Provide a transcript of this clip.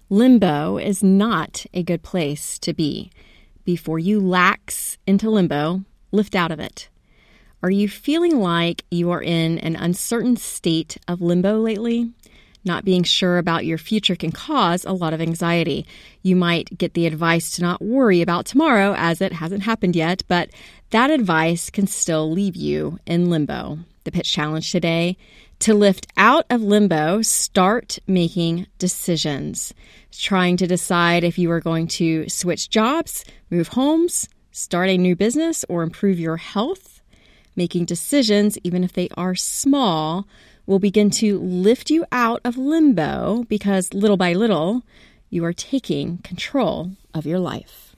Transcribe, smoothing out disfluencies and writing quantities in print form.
Limbo is not a good place to be. Before you lax into limbo, lift out of it. Are you feeling like you are in an uncertain state of limbo lately? Not being sure about your future can cause a lot of anxiety. You might get the advice to not worry about tomorrow as it hasn't happened yet, but that advice can still leave you in limbo. The pitch challenge today: to lift out of limbo, start making decisions. Trying to decide if you are going to switch jobs, move homes, start a new business, or improve your health. Making decisions, even if they are small, will begin to lift you out of limbo because little by little, you are taking control of your life.